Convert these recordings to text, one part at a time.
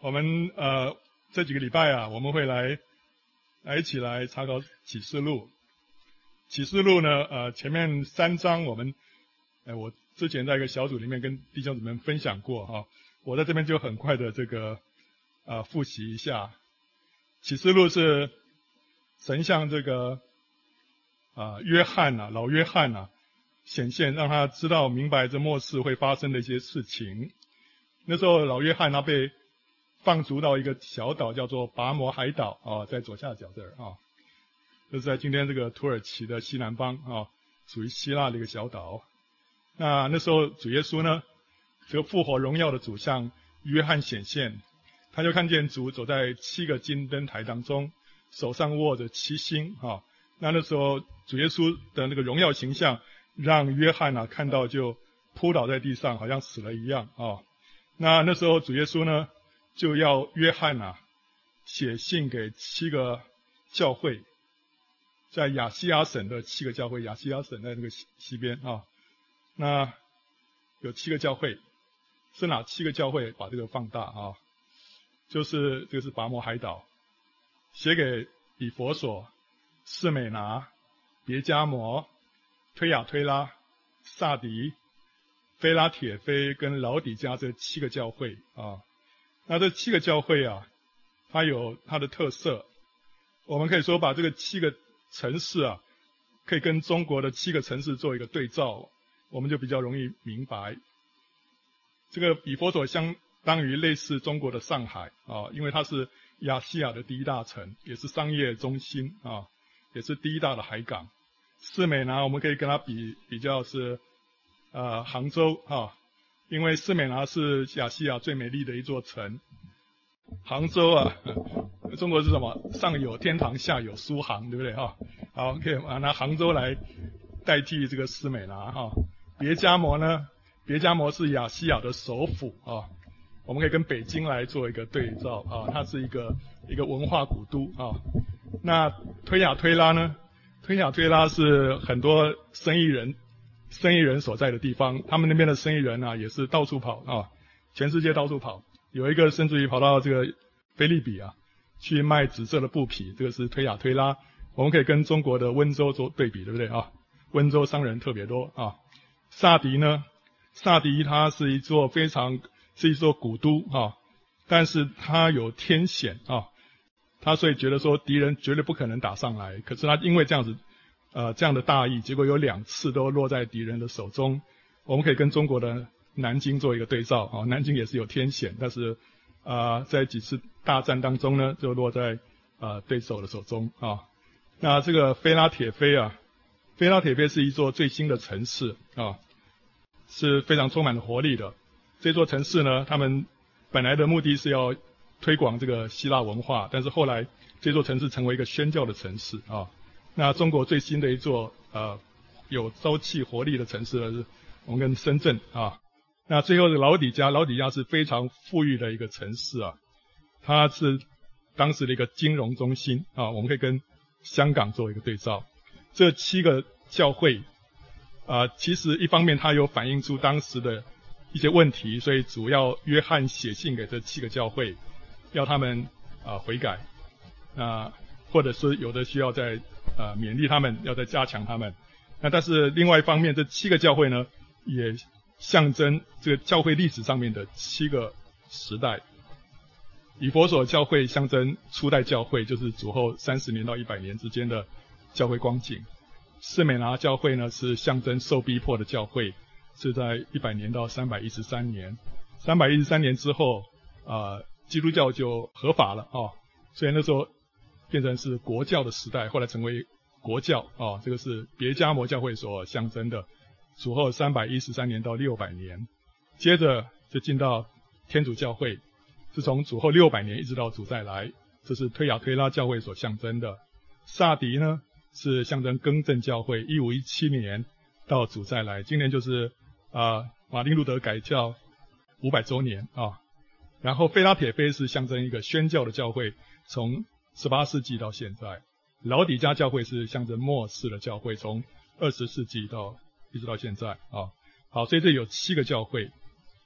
我们这几个礼拜啊，我们会来一起来查考启示录。启示录呢，前面3章我之前在一个小组里面跟弟兄姊妹们分享过哈，我在这边就很快的这个复习一下。启示录是神向这个约翰啊，老约翰啊显现，让他知道明白这末世会发生的一些事情。那时候老约翰他被放逐到一个小岛叫做拔摩海岛啊，在左下角这儿啊，就是在今天这个土耳其的西南方啊，属于希腊的一个小岛。那时候主耶稣呢，这个复活荣耀的主向约翰显现，他就看见主走在7个金灯台当中，手上握着7星啊。那时候主耶稣的那个荣耀形象，让约翰啊看到就扑倒在地上，好像死了一样啊。那时候主耶稣呢，就要约翰啊写信给7个教会，在亚细亚省的7个教会，亚细亚省在那个西边啊。那有7个教会，是哪7个教会？把这个放大啊，这个是拔摩海岛，写给以弗所、士美拿、别迦摩、推雅推拉、撒狄、非拉铁非跟老底嘉这7个教会啊。那这7个教会啊，它有它的特色。我们可以说把这个7个城市啊，可以跟中国的7个城市做一个对照，我们就比较容易明白。这个以弗所相当于类似中国的上海啊，因为它是亚细亚的第一大城，也是商业中心啊，也是第一大的海港。士美拿我们可以跟它比较是杭州啊，因为士美拿是亚细亚最美丽的一座城。杭州啊，中国是什么？上有天堂，下有苏杭，对不对哈？好，可以拿杭州来代替这个士美拿哈。别迦摩呢？别迦摩是亚细亚的首府啊，我们可以跟北京来做一个对照啊，它是一个文化古都啊。那推雅推拉呢？推雅推拉是很多生意人所在的地方，他们那边的生意人啊，也是到处跑啊，全世界到处跑。有一个甚至于跑到这个菲律宾啊，去卖紫色的布匹，这个是推雅推拉。我们可以跟中国的温州做对比，对不对啊？温州商人特别多啊。撒狄呢？撒狄它是一座古都啊，但是它有天险啊，他所以觉得说敌人绝对不可能打上来。可是他因为这样子这样的大意，结果有2次都落在敌人的手中。我们可以跟中国的南京做一个对照啊，南京也是有天险，但是在几次大战当中呢，就落在对手的手中啊。那这个非拉铁非啊，非拉铁非是一座最新的城市啊，是非常充满了活力的。这座城市呢，他们本来的目的是要推广这个希腊文化，但是后来这座城市成为一个宣教的城市啊。那中国最新的一座有朝气活力的城市呢，是我们跟深圳啊。那最后的老底嘉是非常富裕的一个城市啊，它是当时的一个金融中心啊，我们可以跟香港做一个对照。这7个教会其实一方面它有反映出当时的一些问题，所以主要约翰写信给这7个教会，要他们悔改，或者是有的需要再勉励他们，要再加强他们。那但是另外一方面，这7个教会呢，也象征这个教会历史上面的7个时代。以弗所教会象征初代教会，就是主后30年到100年之间的教会光景。士美拿教会呢，是象征受逼迫的教会，是在100年到313年。313年之后基督教就合法了啊，所以那时候变成是国教的时代，后来成为国教啊。这个是别迦摩教会所象征的主后313年到600年。接着就进到天主教会，是从主后600年一直到主再来，这是推雅推拉教会所象征的。撒狄呢，是象征更正教会，1517年到主再来，今年就是马丁路德改教500周年啊。然后非拉铁非是象征一个宣教的教会，从18世纪到现在。老底嘉教会是象征末世的教会，从20世纪一直到现在啊。好，所以这有7个教会。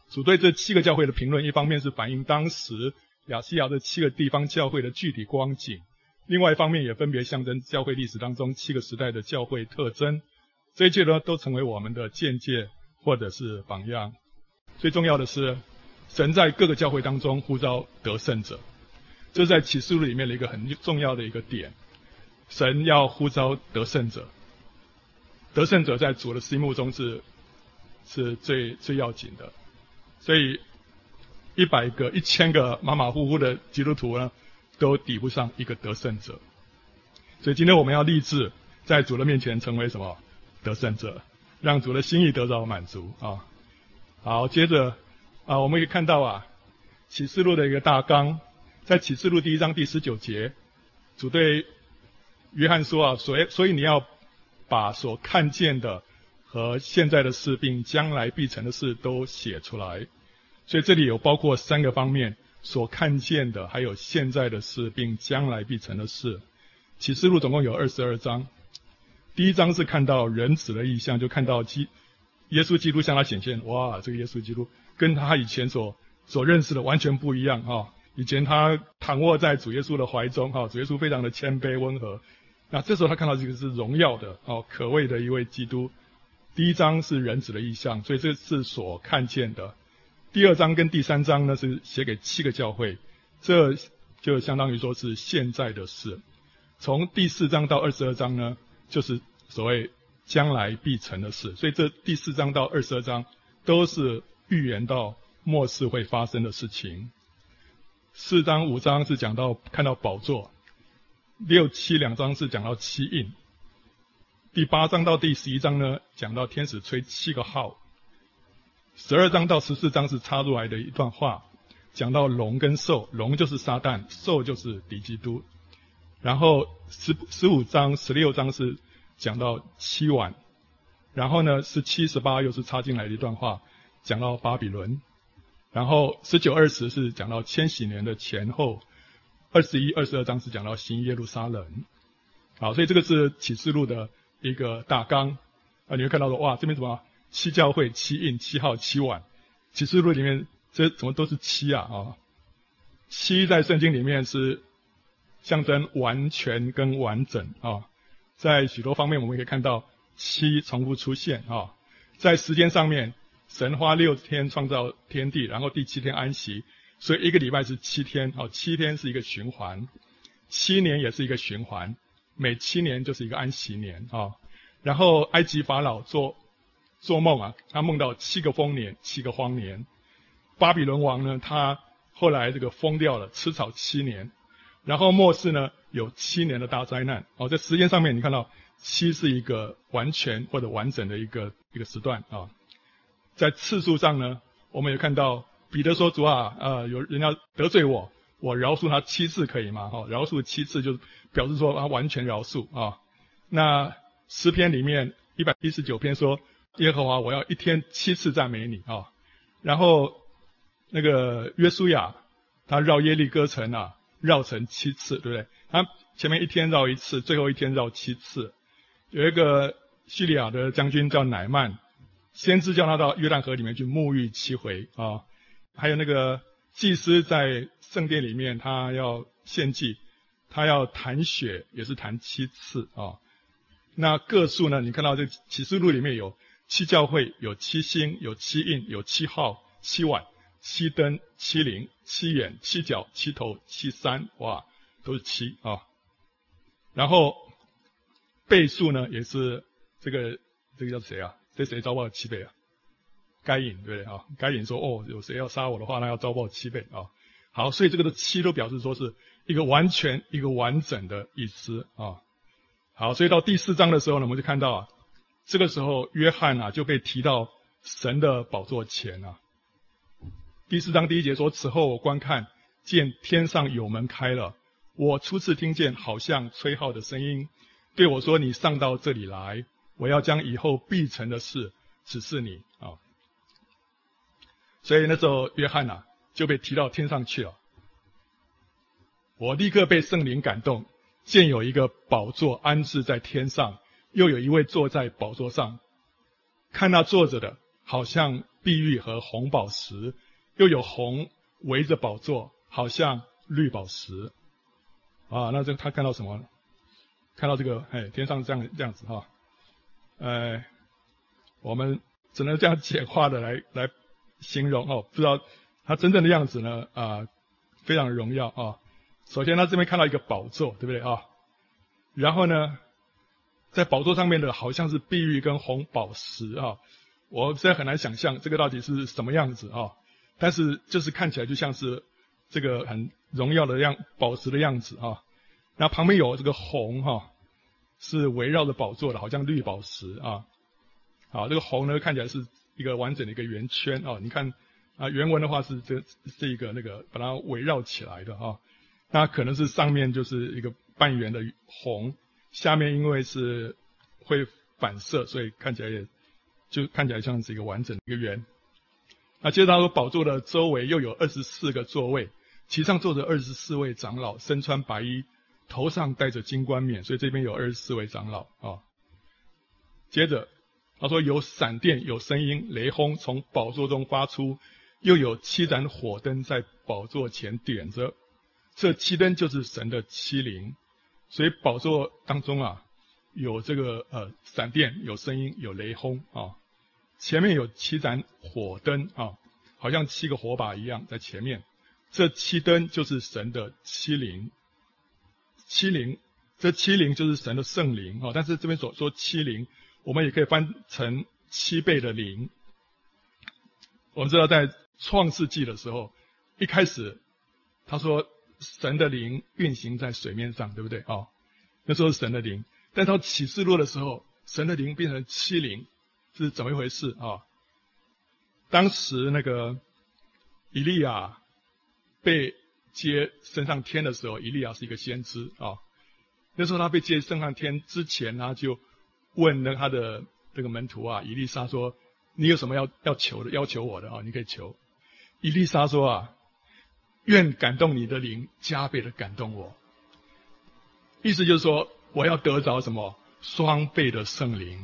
主对这7个教会的评论，一方面是反映当时亚细亚这7个地方教会的具体光景，另外一方面也分别象征教会历史当中7个时代的教会特征。这一切呢，都成为我们的见解或者是榜样。最重要的是，神在各个教会当中呼召得胜者，这是在启示录里面的一个很重要的一个点。神要呼召得胜者，得胜者在主的心目中是最要紧的。所以100个、1000个马马虎虎的基督徒呢，都抵不上一个得胜者。所以今天我们要立志在主的面前成为什么？得胜者，让主的心意得到满足啊。好，接着我们可以看到启示录的一个大纲，在启示录第1章第19节，主对约翰说所以你要把所看见的和现在的事并将来必成的事都写出来。所以这里有包括3个方面，所看见的，还有现在的事并将来必成的事。启示录总共有22章，第1章是看到人子的意象，就看到耶稣基督向他显现。哇，这个耶稣基督跟他以前所认识的完全不一样以前他躺卧在主耶稣的怀中主耶稣非常的谦卑温和。那这时候他看到这个是荣耀的可畏的一位基督。第1章是人子的意象，所以这是所看见的。第2章跟第3章呢是写给7个教会，这就相当于说是现在的事。从第4章到22章呢，就是所谓将来必成的事。所以这第4章到22章都是预言到末世会发生的事情。4章5章是讲到看到宝座，6、7两章是讲到7印。第8章到第11章呢，讲到天使吹7个号。12章到14章是插入来的一段话，讲到龙跟兽，龙就是撒旦，兽就是敌基督。然后15章、16章是讲到7碗，然后呢17、18又是插进来的一段话，讲到巴比伦。然后19、20是讲到千禧年的前后，21、22章是讲到新耶路撒冷。好，所以这个是启示录的一个大纲你会看到说，哇，这边怎么7教会、7印、7号、7碗，启示录里面这怎么都是77在圣经里面是象征完全跟完整在许多方面我们可以看到7重复出现在时间上面，神花6天创造天地，然后第7天安息，所以一个礼拜是7天7天是一个循环，7年也是一个循环，每7年就是一个安息年然后埃及法老做梦他梦到7个丰年7个荒年。巴比伦王呢，他后来这个疯掉了，吃草7年。然后末世呢有7年的大灾难在时间上面你看到7是一个完全或者完整的一个时段在次数上呢，我们也看到彼得说，主有人要得罪我饶恕他7次可以吗饶恕7次就表示说他完全饶恕那诗篇里面119篇说，耶和华我要一天7次赞美你然后那个约书亚他绕耶利哥城绕城7次，对不对？他前面1天绕1次，最后1天绕7次。有一个叙利亚的将军叫乃曼，先知叫他到约旦河里面去沐浴7回还有那个祭司在圣殿里面，他要献祭，他要弹血，也是弹7次那个数呢，你看到这启示录里面有7教会，有7星，有7印，有7号、7碗、7灯、7灵、7眼、7角、7头、7山，哇，都是7然后倍数呢，也是这个叫谁这谁遭报7倍该隐，对不对该隐说，有谁要杀我的话，那要遭报7倍好，所以这个的7都表示说是一个完全、一个完整的意思好，所以到第4章的时候呢，我们就看到这个时候约翰就被提到神的宝座前第4章第1节说，此后我观看，见天上有门开了，我初次听见好像吹号的声音，对我说，你上到这里来，我要将以后必成的事指示你所以那时候约翰就被提到天上去了。我立刻被圣灵感动，见有一个宝座安置在天上，又有一位坐在宝座上，看那坐着的好像碧玉和红宝石，又有红围着宝座，好像绿宝石。啊，那这他看到什么呢？看到这个，天上这样子哈，我们只能这样简化的来形容哦，不知道它真正的样子呢，非常荣耀啊。首先他这边看到一个宝座，对不对啊？然后呢，在宝座上面的好像是碧玉跟红宝石啊，我实在很难想象这个到底是什么样子啊。但是就是看起来就像是这个很荣耀的宝石的样子啊。那旁边有这个红是围绕着宝座的，好像绿宝石啊。好，这个红呢看起来是一个完整的一个圆圈啊。你看原文的话是这一个那个把它围绕起来的啊。那可能是上面就是一个半圆的红，下面因为是会反射，所以看起来像是一个完整的一个圆。那接着他说，宝座的周围又有24个座位，其上坐着24位长老，身穿白衣，头上戴着金冠冕，所以这边有24位长老啊。接着他说，有闪电，有声音，雷轰从宝座中发出，又有7盏火灯在宝座前点着，这7灯就是神的7灵。所以宝座当中有这个闪电，有声音，有雷轰啊。前面有7盏火灯啊，好像7个火把一样在前面。这7灯就是神的7灵。7灵，这7灵就是神的圣灵但是这边所说7灵，我们也可以翻成7倍的灵。我们知道在创世纪的时候，一开始他说神的灵运行在水面上，对不对那时候是神的灵。但到启示录的时候，神的灵变成7灵，是怎么一回事当时那个以利亚被接升上天的时候，以利亚是一个先知那时候他被接升上天之前，他就问他的这个门徒以利沙说，你有什么要求的，要求我的你可以求。以利沙说愿感动你的灵加倍的感动我。意思就是说，我要得着什么双倍的圣灵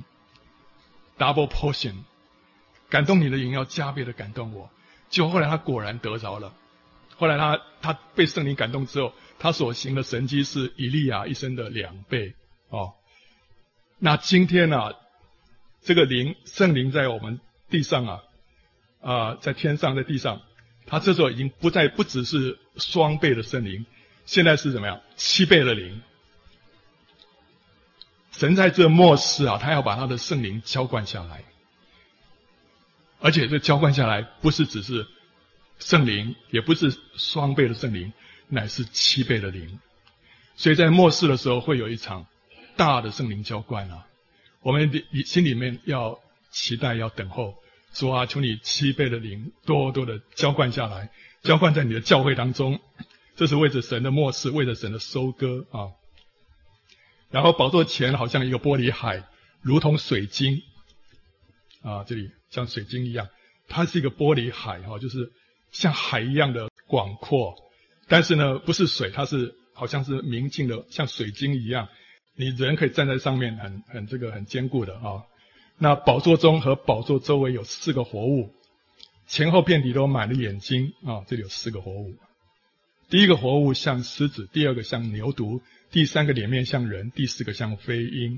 ，double portion， 感动你的灵要加倍的感动我。就后来他果然得着了。后来他被圣灵感动之后，他所行的神迹是以利亚一生的2倍那今天这个圣灵在我们地上在天上，在地上，他这时候已经不只是双倍的圣灵，现在是怎么样？7倍的灵。神在这末世他要把他的圣灵浇灌下来，而且这浇灌下来不是只是圣灵，也不是双倍的圣灵，乃是7倍的灵。所以在末世的时候会有一场大的圣灵浇灌我们心里面要期待，要等候，说求你7倍的灵多多的浇灌下来，浇灌在你的教会当中。这是为着神的末世，为着神的收割然后宝座前好像一个玻璃海，如同水晶这里像水晶一样，它是一个玻璃海就是像海一样的广阔，但是呢不是水，它是好像是明净的，像水晶一样，你人可以站在上面，很坚固的那宝座中和宝座周围有4个活物，前后遍体都满了眼睛这里有4个活物。第一个活物像狮子，第2个像牛犊，第3个脸面像人，第4个像飞鹰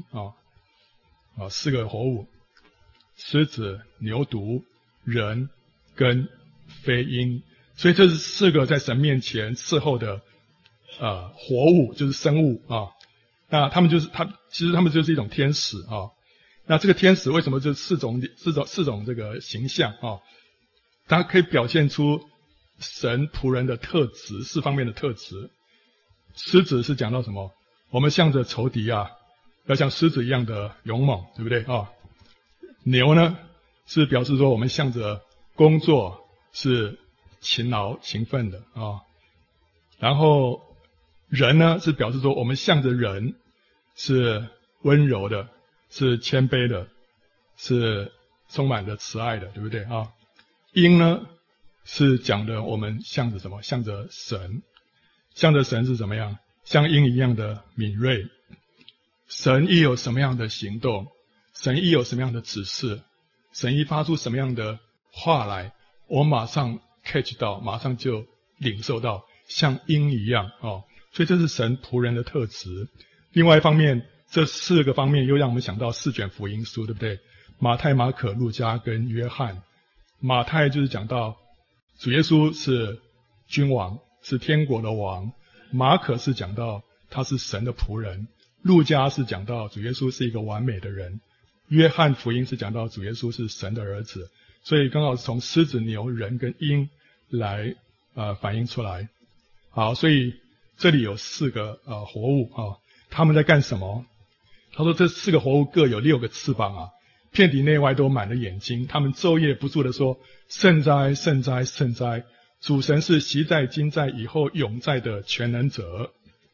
4个活物，狮子、牛犊、人跟飞鹰。所以这是4个在神面前伺候的活物，就是生物那他们其实他们就是一种天使那这个天使为什么就四种这个形象它可以表现出神仆人的特质，4方面的特质。狮子是讲到什么？我们向着仇敌要像狮子一样的勇猛，对不对牛呢是表示说我们向着工作是勤劳勤奋的然后人呢是表示说我们向着人是温柔的，是谦卑的，是充满着慈爱的，对不对鹰呢是讲的我们向着什么？向着神。向着神是怎么样？像鹰一样的敏锐。神一有什么样的行动，神一有什么样的指示， 神一发出什么样的话来，我马上 catch 到，马上就领受到，像鹰一样哦。所以这是神仆人的特质。另外一方面，这4个方面又让我们想到4卷福音书，对不对？马太、马可、路加跟约翰。马太就是讲到主耶稣是君王，是天国的王。马可是讲到他是神的仆人。路加是讲到主耶稣是一个完美的人。约翰福音是讲到主耶稣是神的儿子。所以刚好是从狮子、牛、人跟鹰来反映出来。好，所以这里有4个活物啊，他们在干什么？他说这4个活物各有6个翅膀啊，遍体内外都满了眼睛，他们昼夜不住地说：圣哉，圣哉，圣哉！主神是昔在、今在、以后永在的全能者。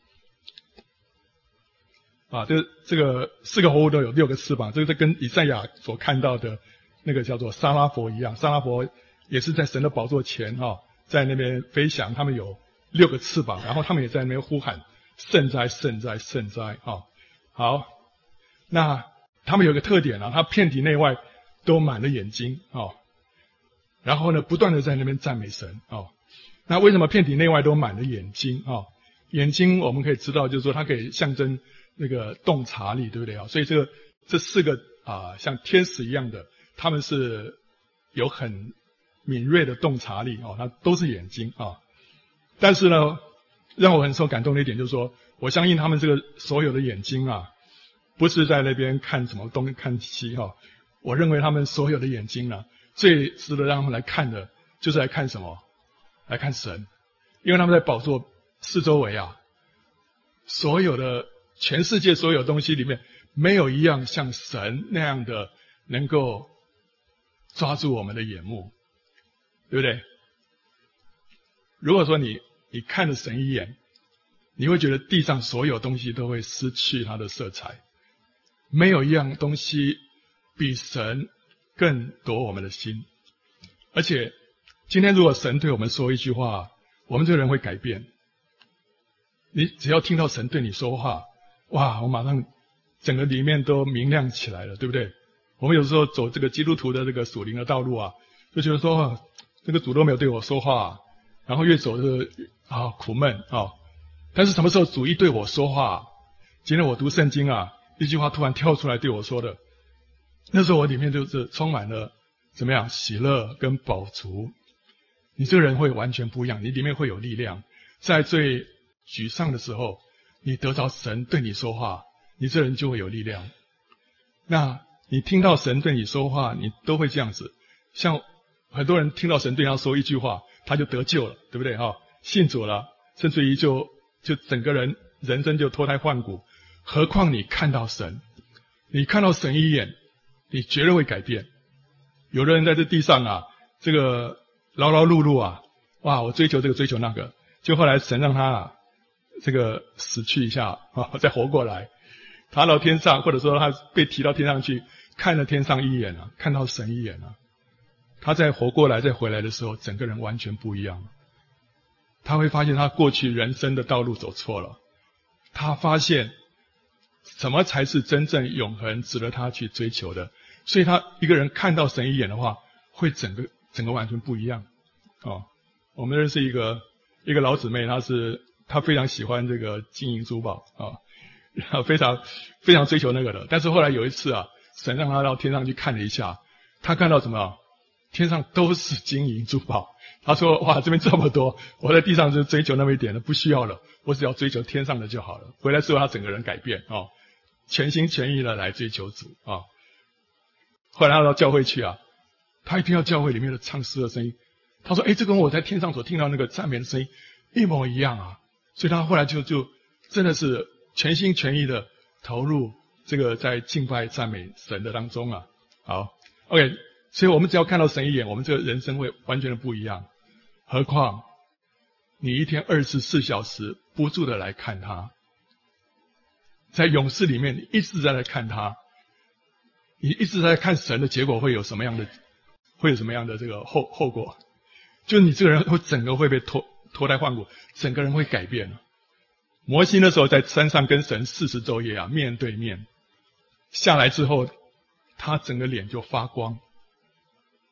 啊，这个4个活物都有6个翅膀，这个跟以赛亚所看到的那个叫做撒拉佛一样，撒拉佛也是在神的宝座前在那边飞翔，他们有6个翅膀，然后他们也在那边呼喊：圣哉，圣哉，圣哉！好，那他们有个特点啊，他遍体内外都满了眼睛然后呢，不断的在那边赞美神那为什么遍体内外都满了眼睛眼睛我们可以知道，就是说它可以象征那个洞察力，对不对所以这4个像天使一样的，他们是有很敏锐的洞察力它都是眼睛但是呢，让我很受感动的一点就是说，我相信他们这个所有的眼睛不是在那边看什么东看西我认为他们所有的眼睛最值得让他们来看的，就是来看什么？来看神，因为他们在宝座四周围所有的全世界所有东西里面，没有一样像神那样的能够抓住我们的眼目，对不对？如果说你看了神一眼，你会觉得地上所有东西都会失去它的色彩，没有一样东西比神更夺我们的心。而且今天如果神对我们说一句话，我们这个人会改变。你只要听到神对你说话，哇，我马上整个里面都明亮起来了，对不对？我们有时候走这个基督徒的这个属灵的道路就觉得说这个主都没有对我说话然后越走就苦闷但是什么时候主一对我说话，今天我读圣经一句话突然跳出来对我说的，那时候我里面就是充满了怎么样喜乐跟饱足。你这个人会完全不一样，你里面会有力量。在最沮丧的时候，你得着神对你说话，你这人就会有力量。那你听到神对你说话，你都会这样子。像很多人听到神对他说一句话，他就得救了，对不对信主了，甚至于就整个人生就脱胎换骨。何况你看到神，你看到神一眼，你绝对会改变。有的人在这地上这个劳劳碌碌哇，我追求这个追求那个，就后来神让他这个死去一下再活过来，爬到天上，或者说他被提到天上去，看了天上一眼看到神一眼他再活过来再回来的时候，整个人完全不一样。他会发现他过去人生的道路走错了，他发现什么才是真正永恒值得他去追求的。所以他一个人看到神一眼的话，会整个完全不一样我们认识一个老姊妹，她非常喜欢这个金银珠宝非常非常追求那个的。但是后来有一次神让她到天上去看了一下，她看到什么？天上都是金银珠宝。她说哇，这边这么多，我在地上就追求那么一点了，不需要了，我只要追求天上的就好了。回来之后她整个人改变全心全意的来追求主后来他到教会去他一听到教会里面的唱诗的声音，他说这跟我在天上所听到那个赞美的声音一模一样所以他后来就真的是全心全意的投入这个在敬拜赞美神的当中好 OK， 所以我们只要看到神一眼，我们这个人生会完全的不一样。何况你一天24小时不住的来看他，在勇士里面你一直在来看他，你一直在看神的结果会有什么样的这个后果？就是你这个人会整个会被脱胎换骨，整个人会改变。摩西那时候在山上跟神40昼夜面对面，下来之后他整个脸就发光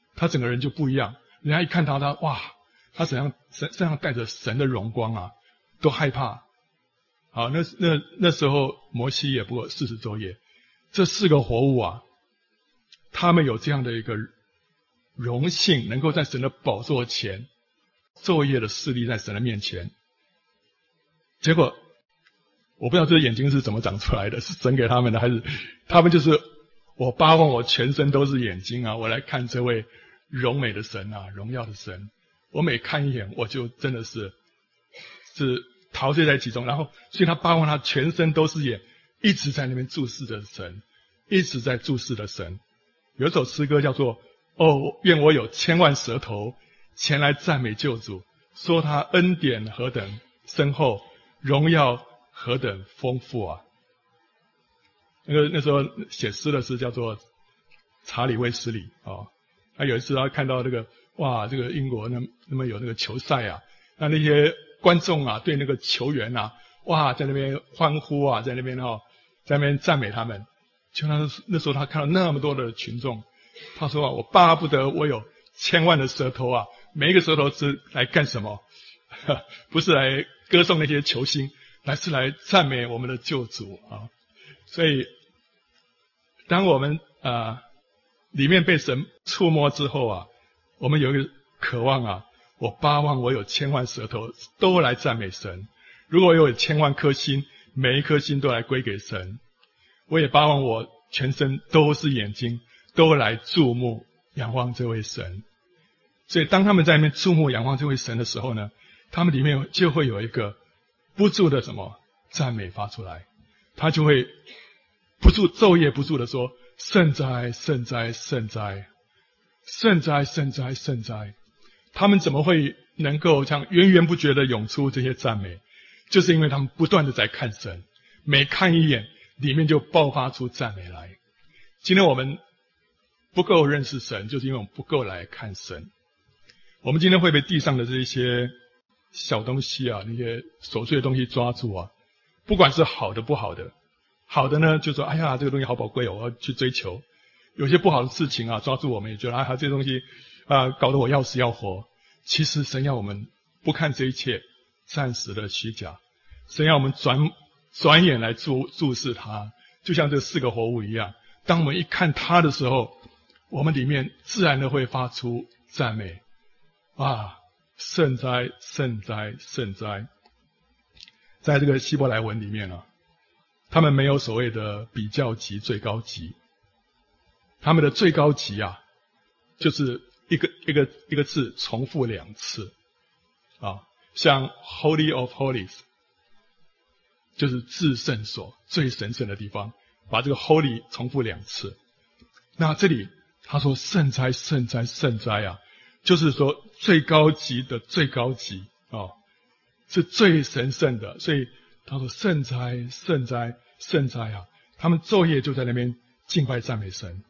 他整个人就不一样。人家一看他哇，他身上带着神的荣光啊，都害怕。好，那时候摩西也不过40昼夜，这4个活物啊，他们有这样的一个荣幸，能够在神的宝座前昼夜的侍立在神的面前。结果我不知道这眼睛是怎么长出来的，是神给他们的，还是他们就是我巴望我全身都是眼睛啊，我来看这位荣美的神啊，荣耀的神。我每看一眼，我就真的是陶醉在其中。然后所以他巴望他全身都是眼，一直在那边注视着神，一直在注视着神。有一首诗歌叫做愿我有千万舌头前来赞美救主，说他恩典何等深厚，荣耀何等丰富啊。那时候写诗的是叫做查理卫斯理他有一次他看到这个英国那么有那个球赛啊，那些观众啊对那个球员啊在那边欢呼啊，在那边赞美他们。就那时候他看到那么多的群众，他说我巴不得我有千万的舌头啊，每一个舌头是来干什么？不是来歌颂那些球星，是来赞美我们的救主啊。所以当我们里面被神触摸之后啊，我们有一个渴望啊，我巴望我有千万舌头都来赞美神。如果有千万颗心，每一颗心都来归给神。我也巴望我全身都是眼睛，都来注目仰望这位神。所以当他们在那边注目仰望这位神的时候呢，他们里面就会有一个不住的赞美发出来，他就会昼夜不住的说圣哉圣哉圣哉圣哉圣哉圣哉。他们怎么会能够这样源源不绝的涌出这些赞美？就是因为他们不断的在看神，每看一眼里面就爆发出赞美来。今天我们不够认识神，就是因为我们不够来看神。我们今天会被地上的这些小东西啊，那些琐碎的东西抓住啊，不管是好的不好的。好的呢，就说哎呀这个东西好宝贵我要去追求。有些不好的事情啊抓住我们，也觉得这个东西搞得我要死要活。其实神要我们不看这一切暂时的虚假，神要我们转眼来注视他，就像这4个活物一样。当我们一看他的时候，我们里面自然的会发出赞美圣哉圣哉圣哉。在这个希伯来文里面啊，他们没有所谓的比较级最高级，他们的最高级啊就是一个字重复2次像 Holy of Holies 就是至圣所，最神圣的地方，把这个 Holy 重复2次。那这里他说圣哉圣哉圣哉啊，就是说最高级的最高级是最神圣的。所以他说圣哉圣哉圣哉啊，他们昼夜就在那边敬拜赞美神。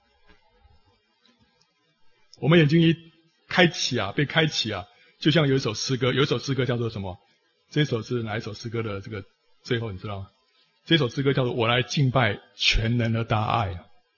我们眼睛一开启被开启就像有一首诗歌叫做什么？这首是哪一首诗歌的这个最后你知道吗？这首诗歌叫做我来敬拜全能的大爱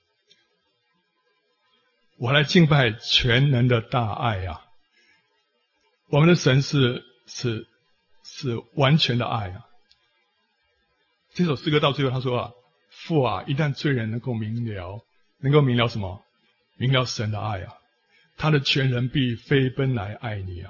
我来敬拜全能的大爱我们的神是完全的爱这首诗歌到最后他说父一旦罪人能够明了什么？明了神的爱他的全人必飞奔来爱你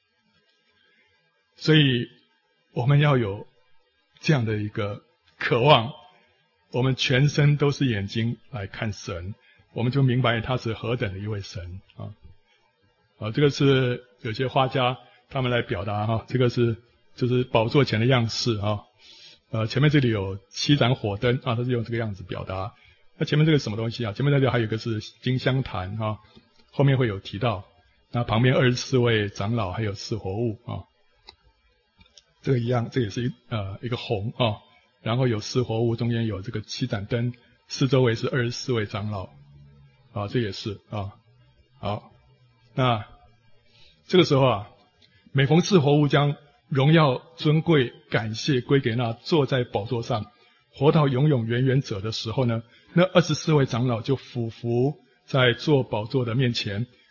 所以我们要有这样的一个渴望，我们全身都是眼睛来看神，我们就明白他是何等的一位神这个是有些画家他们来表达这个就是宝座前的样式前面这里有7盏火灯他是用这个样子表达。那前面这个是什么东西前面这里还有一个是金香坛后面会有提到。那旁边24位长老还有4活物这个一样，这也是一个红然后有4活物，中间有这个7盏灯，四周围是24位长老这也是好。那这个时候每逢4活物将荣耀尊贵感谢归给那坐在宝座上活到永永远远者的时候呢，那24位长老就俯伏在坐宝座的面前，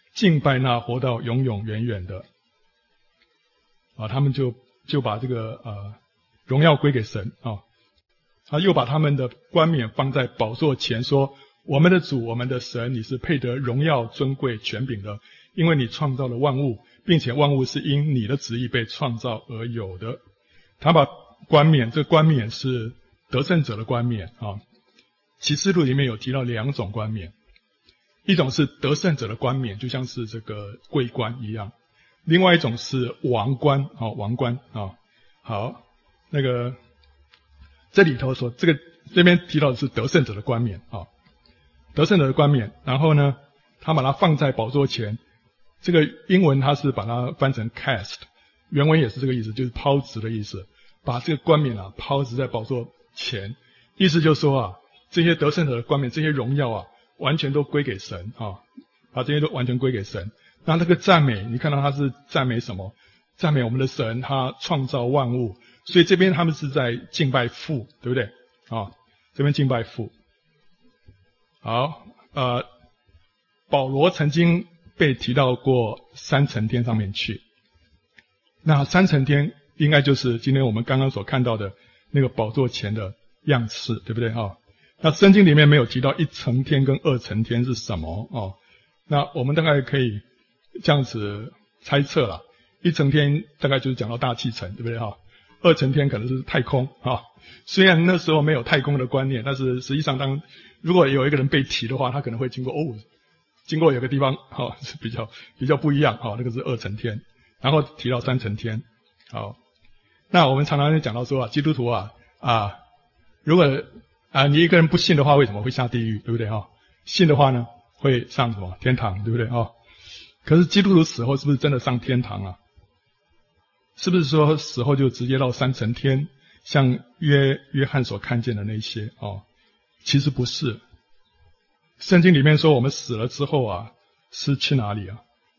敬拜那活到永永远远的。他们就把这个荣耀归给神他又把他们的冠冕放在宝座前，说：我们的主，我们的神，你是配得荣耀、尊贵、权柄的，因为你创造了万物，并且万物是因你的旨意被创造而有的。他把冠冕，这冠冕是得胜者的冠冕启示录里面有提到2种冠冕，一种是得胜者的冠冕，就像是这个桂冠一样；另外一种是王冠王冠好，那个这里头说这边提到的是得胜者的冠冕得胜者的冠冕，然后呢，他把它放在宝座前。这个英文他是把它翻成 cast， 原文也是这个意思，就是抛掷的意思。把这个冠冕抛掷在宝座前，意思就是说这些得胜者的冠冕，这些荣耀完全都归给神把这些都完全归给神。那个赞美，你看到他是赞美什么？赞美我们的神，他创造万物。所以这边他们是在敬拜父，对不对这边敬拜父。好，保罗曾经被提到过3层天上面去。那3层天应该就是今天我们刚刚所看到的那个宝座前的样式，对不对那圣经里面没有提到1层天跟2层天是什么那我们大概可以这样子猜测啦。1层天大概就是讲到大气层，对不对2层天可能是太空虽然那时候没有太空的观念，但是实际上如果有一个人被提的话，他可能会经过有个地方是比较不一样那个是2层天，然后提到3层天。好，那我们常常讲到说基督徒如果你一个人不信的话，为什么会下地狱，对不对信的话呢，会上什么天堂，对不对可是基督徒死后是不是真的上天堂是不是说死后就直接到3层天，像约翰所看见的那些其实不是。圣经里面说我们死了之后是去哪里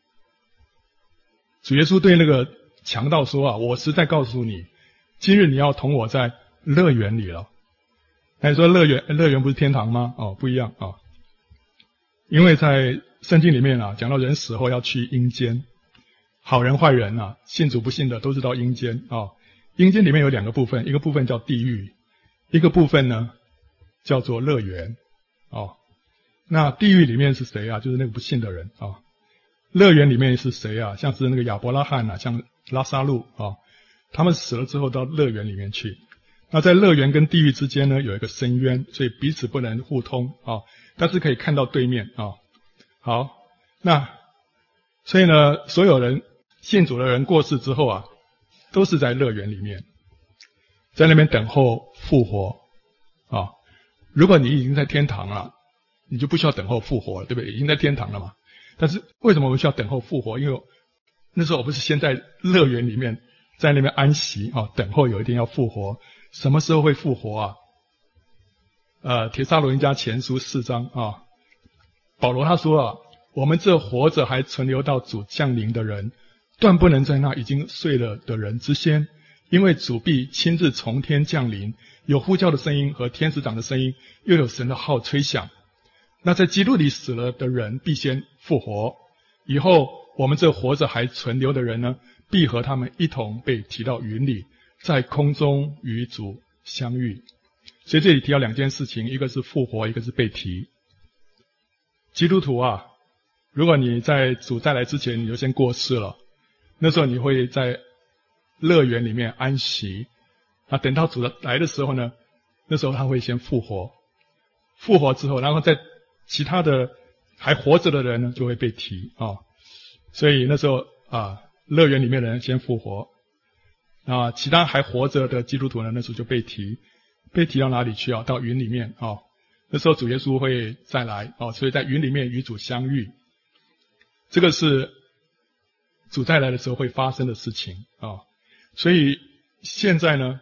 主耶稣对那个强盗说我实在告诉你，今日你要同我在乐园里了。那你说乐园不是天堂吗不一样因为在圣经里面讲到人死后要去阴间，好人坏人信主不信的都是到阴间阴间里面有2个部分，一个部分叫地狱，一个部分呢叫做乐园那地狱里面是谁就是那个不信的人乐园里面是谁像是那个亚伯拉罕像拉撒路他们死了之后到乐园里面去。那在乐园跟地狱之间呢有一个深渊，所以彼此不能互通但是可以看到对面好，那所以呢，所有人信主的人过世之后都是在乐园里面，在那边等候复活如果你已经在天堂了，你就不需要等候复活了，对不对？已经在天堂了嘛。但是为什么我们需要等候复活？因为那时候我不是先在乐园里面在那边安息等候有一天要复活。什么时候会复活帖撒罗尼迦前书4章保罗他说我们这活着还存留到主降临的人，断不能在那已经睡了的人之先，因为主必亲自从天降临，有呼叫的声音和天使长的声音，又有神的号吹响。那在基督里死了的人必先复活，以后我们这活着还存留的人呢，必和他们一同被提到云里，在空中与主相遇。所以这里提到2件事情，一个是复活，一个是被提。基督徒如果你在主再来之前你就先过世了，那时候你会在乐园里面安息等到主来的时候呢，那时候他会先复活，复活之后然后在其他的还活着的人呢就会被提所以那时候乐园里面的人先复活其他还活着的基督徒呢，那时候就被提到哪里去到云里面那时候主耶稣会再来所以在云里面与主相遇。这个是主再来的时候会发生的事情所以现在呢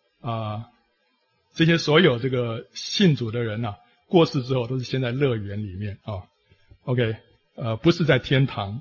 这些所有这个信主的人过世之后都是先在乐园里面OK 不是在天堂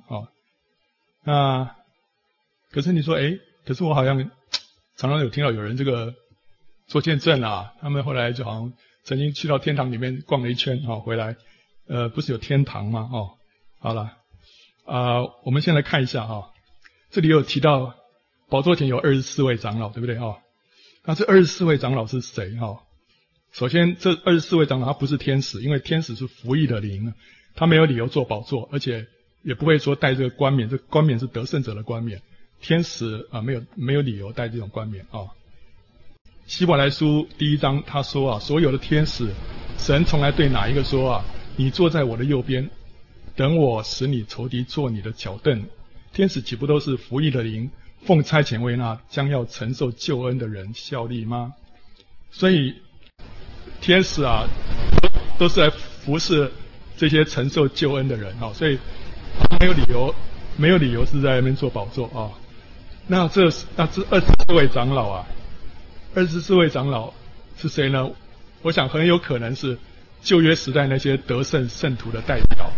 可是你说可是我好像常常有听到有人这个做见证他们后来就好像曾经去到天堂里面逛了一圈回来不是有天堂吗好了我们先来看一下这里有提到宝座前有24位长老，对不对那这24位长老是谁首先这24位长老他不是天使，因为天使是服役的灵，他没有理由做宝座，而且也不会说戴这个冠冕，这个冠冕是得胜者的冠冕，天使没有理由戴这种冠冕希伯来书第1章他说所有的天使，神从来对哪一个说你坐在我的右边，等我使你仇敌做你的脚凳。天使岂不都是服役的灵，奉差遣为那将要承受救恩的人效力吗？所以天使都是来服侍这些承受救恩的人所以没有理由是在那边做宝座那这24位长老24位长老是谁呢？我想很有可能是旧约时代那些得胜圣徒的代表。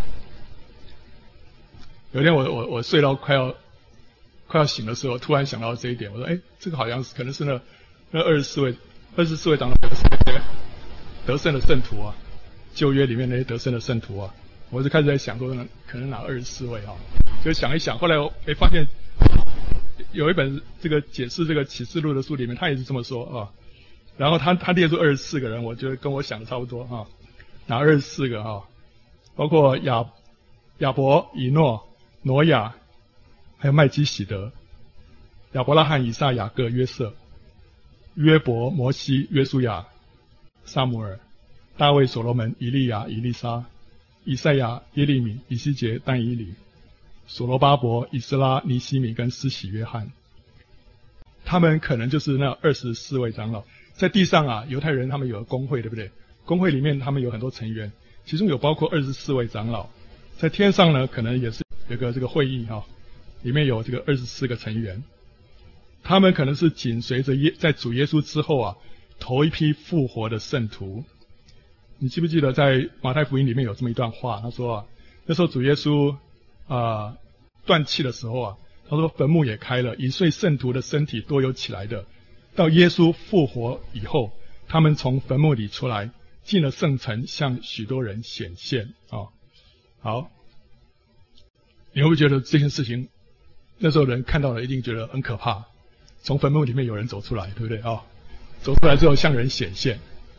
有一天我睡到快要醒的时候，突然想到这一点，我说这个好像是可能是那24位长老是那些得胜的圣徒旧约里面那些得胜的圣徒我就开始在想说可能哪24位就想一想，后来我发现有一本这个解释这个启示录的书里面，他也是这么说然后他列出24个人，我觉得跟我想的差不多哪24个包括亚伯、以诺、挪亚，还有麦基洗德、亚伯拉罕、以撒、雅各、约瑟、约伯、摩西、约书亚、撒母耳、大卫、所罗门、以利亚、以利沙、以赛亚、耶利米、以西结、但以理、所罗巴伯、以斯拉、尼西米跟施洗约翰。他们可能就是那24位长老。在地上犹太人他们有个公会，对不对？公会里面他们有很多成员，其中有包括24位长老。在天上呢，可能也是有个这个会议里面有这个24个成员。他们可能是紧随着在主耶稣之后头一批复活的圣徒。你记不记得在马太福音里面有这么一段话？他说那时候主耶稣断气的时候他说坟墓也开了，已睡圣徒的身体多有起来的。到耶稣复活以后，他们从坟墓里出来，进了圣城，向许多人显现好，你会不会觉得这件事情那时候人看到了一定觉得很可怕？从坟墓里面有人走出来，对不对走出来之后向人显现。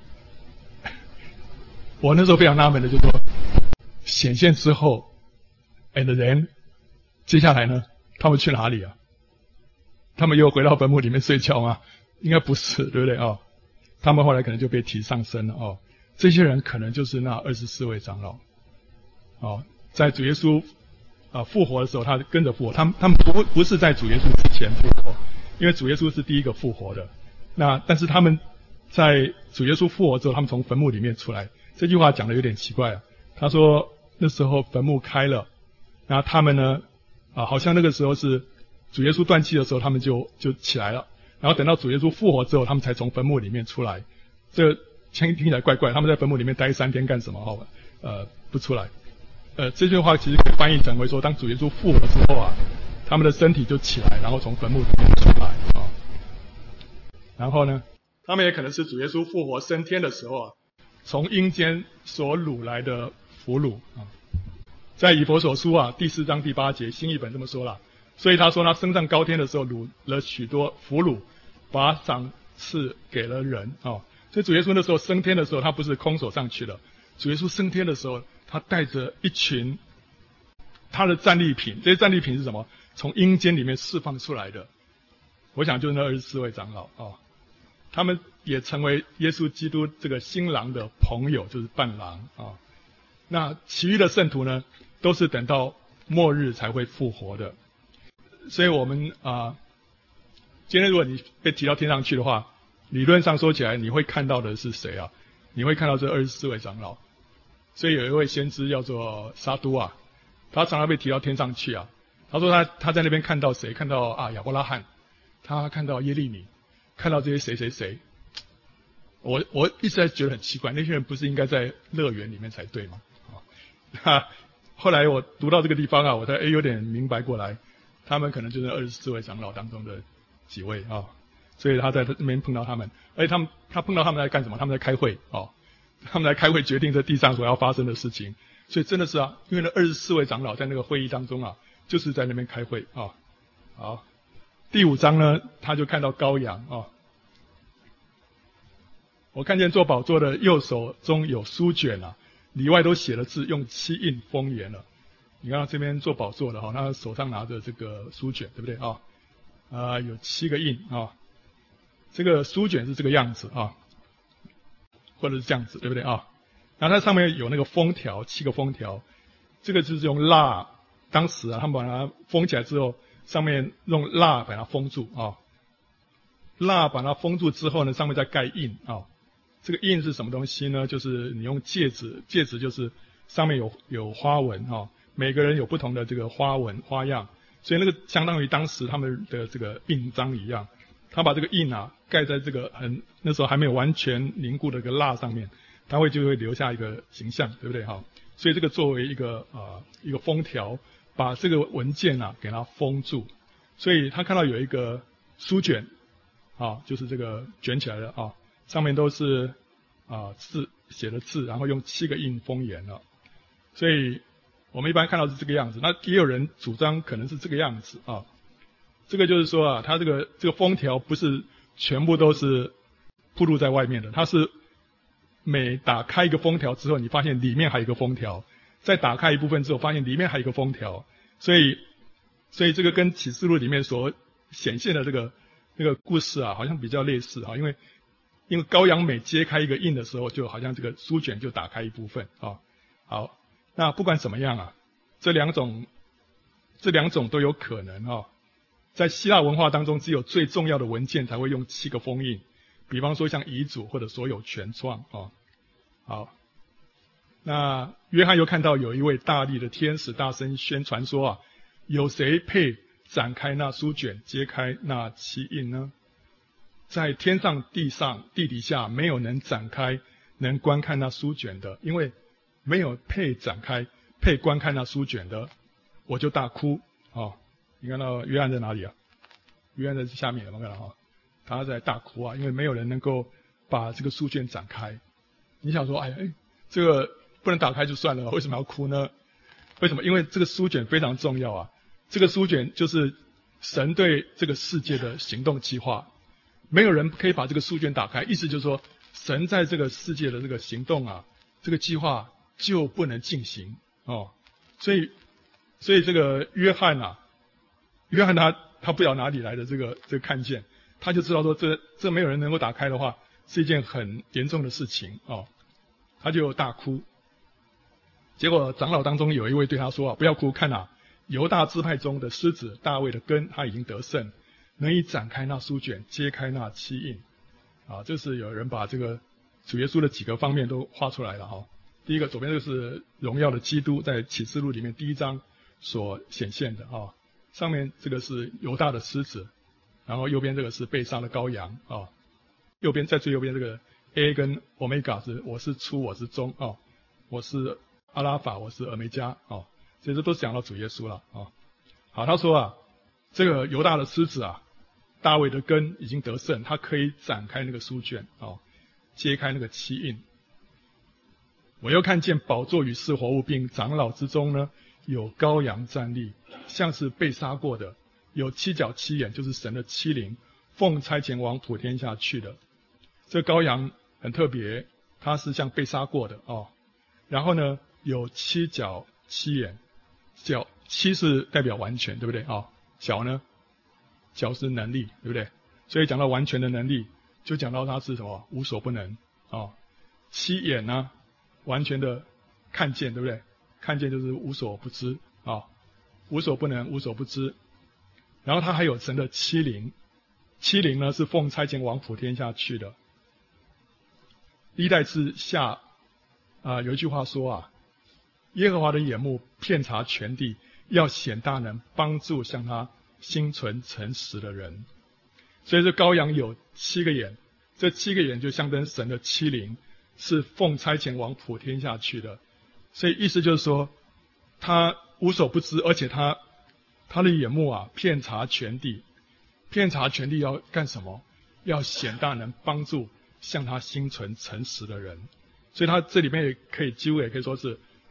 我那时候非常纳闷的就是说，显现之后 and then 接下来呢，他们去哪里他们又回到坟墓里面睡觉吗？应该不是，对不对他们后来可能就被提上升了这些人可能就是那24位长老在主耶稣复活的时候，他跟着复活。他们不是在主耶稣之前复活，因为主耶稣是第一个复活的。但是他们在主耶稣复活之后，他们从坟墓里面出来。这句话讲的有点奇怪他说那时候坟墓开了，然后他们呢好像那个时候是主耶稣断气的时候，他们就起来了。然后等到主耶稣复活之后，他们才从坟墓里面出来。这听起来怪怪，他们在坟墓里面待3天干什么不出来。这句话其实可以翻译成为说，当主耶稣复活之后他们的身体就起来，然后从坟墓里面出来然后呢，他们也可能是主耶稣复活升天的时候从阴间所掳来的俘虏在以弗所书第4章第8节，新译本这么说了。所以他说他升上高天的时候，掳了许多俘虏，把赏赐给了人所以主耶稣那时候升天的时候，他不是空手上去的。主耶稣升天的时候，他带着一群他的战利品。这些战利品是什么？从阴间里面释放出来的。我想就是那24位长老他们也成为耶稣基督这个新郎的朋友，就是伴郎那其余的圣徒呢，都是等到末日才会复活的。所以我们今天如果你被提到天上去的话，理论上说起来，你会看到的是谁你会看到这24位长老。所以有一位先知叫做撒都他常常被提到天上去他说他在那边看到谁？看到亚伯拉罕，他看到耶利米，看到这些谁谁谁。我一直在觉得很奇怪，那些人不是应该在乐园里面才对吗？后来我读到这个地方我才有点明白过来，他们可能就是24位长老当中的几位所以他在那边碰到他们，而且他碰到他们在干什么？他们在开会他们在开会决定这地上所要发生的事情。 所以真的是啊，因为那24位长老在那个会议当中啊，就是在那边开会啊。好，第5章呢，他就看到羔羊啊。我看见坐宝座的右手中有书卷啊，里外都写了字，用漆印封严了。你看到这边坐宝座的哈，他手上拿着这个书卷，对不对啊？有7个印啊。这个书卷是这个样子啊，或者是这样子，对不对啊？然后它上面有那个封条，7个封条，这个就是用蜡，当时啊，他们把它封起来之后，上面用蜡把它封住啊。蜡把它封住之后呢，上面再盖印啊。这个印是什么东西呢？就是你用戒指，戒指就是上面有花纹啊，每个人有不同的这个花纹花样，所以那个相当于当时他们的这个印章一样。他把这个印啊盖在这个那时候还没有完全凝固的一个蜡上面，它就会留下一个形象，对不对哈？所以这个作为一个封条，把这个文件啊给它封住。所以他看到有一个书卷啊，就是这个卷起来的啊，上面都是字写的字，然后用7个印封严了。所以我们一般看到是这个样子，那也有人主张可能是这个样子啊。这个就是说啊，它这个封条不是全部都是暴露在外面的，它是每打开一个封条之后，你发现里面还有一个封条，再打开一部分之后，发现里面还有一个封条，所以这个跟启示录里面所显现的那个故事啊，好像比较类似啊，因为羔羊每揭开一个印的时候，就好像这个书卷就打开一部分啊。好，那不管怎么样啊，这两种都有可能啊。在希腊文化当中，只有最重要的文件才会用7个封印，比方说像遗嘱或者所有权状啊。好，那约翰又看到有一位大力的天使大声宣传说啊，有谁配展开那书卷，揭开那7印呢？在天上、地上、地底下，没有能展开、能观看那书卷的，因为没有配展开、配观看那书卷的，我就大哭啊。你看到约翰在哪里啊？约翰在下面有没有看到啊？他在大哭啊，因为没有人能够把这个书卷展开。你想说，这个不能打开就算了，为什么要哭呢？为什么？因为这个书卷非常重要啊。这个书卷就是神对这个世界的行动计划，没有人可以把这个书卷打开。意思就是说，神在这个世界的这个行动啊，这个计划就不能进行哦。所以这个约翰他不知道哪里来的这个看见，他就知道说这没有人能够打开的话，是一件很严重的事情哦。他就大哭。结果长老当中有一位对他说啊，不要哭，看啊，犹大支派中的狮子大卫的根，他已经得胜，能以展开那书卷，揭开那7印啊。这是有人把这个主耶稣的几个方面都画出来了哈。第一个，左边就是荣耀的基督，在启示录里面第1章所显现的啊。上面这个是犹大的狮子，然后右边这个是被杀的羔羊啊。右边在最右边这个 A 跟 Omega 是我是初我是终啊，我是阿拉法我是俄梅加啊，所以这都是讲到主耶稣了啊。好，他说啊，这个犹大的狮子啊，大卫的根已经得胜，他可以展开那个书卷啊，揭开那个7印。我又看见宝座与四活物并长老之中呢，有羔羊站立，像是被杀过的，有7角7眼，就是神的7灵，奉差遣往普天下去的。这羔羊很特别，它是像被杀过的哦。然后呢，有7角7眼，角7是代表完全，对不对啊？角呢，角是能力，对不对？所以讲到完全的能力，就讲到它是什么？无所不能啊。7眼呢，完全的看见，对不对？看见就是无所不知啊，无所不能，无所不知。然后他还有神的7灵，7灵呢是奉差遣往普天下去的。历代志下有一句话说啊，耶和华的眼目遍察全地，要显大能，帮助向他心存诚实的人。所以这羔羊有7个眼，这7个眼就象征神的7灵，是奉差遣往普天下去的。所以意思就是说，他无所不知，而且他的眼目啊遍察全地，遍察全地要干什么？要显大能，帮助向他心存诚实的人。所以他这里面也可以几乎也可以说是